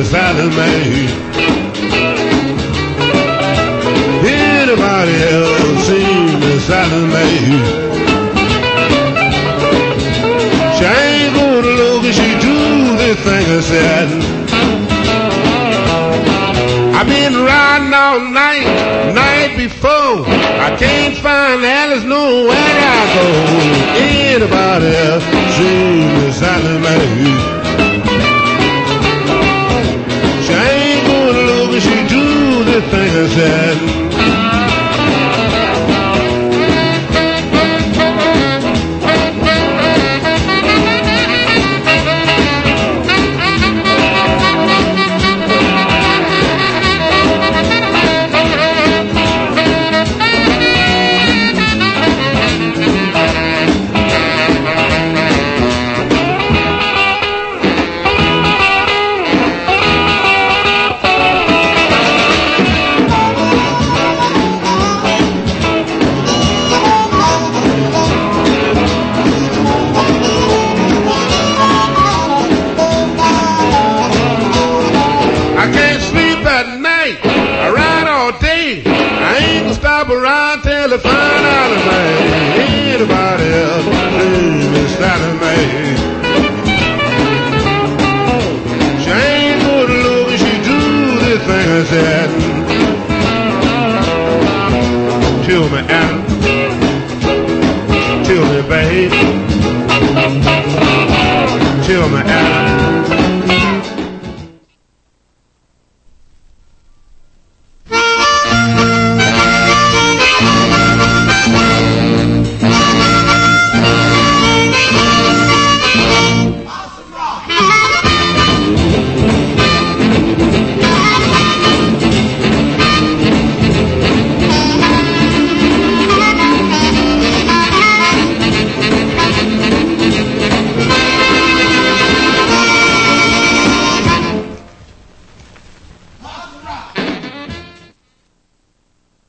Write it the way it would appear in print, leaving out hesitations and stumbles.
Sally Mae. Anybody else seen Miss Sally Mae? She ain't gonna look and she do this thing I said. I've been riding all night before. I can't find Alice nowhere I go. Anybody else seen Miss Sally Mae? She ain't gonna look and she do this thing I said. Around till I find out a man. Anybody else seen Miss Sally Mae? She ain't gonna look and she do this thing I said. Tell me, Adam.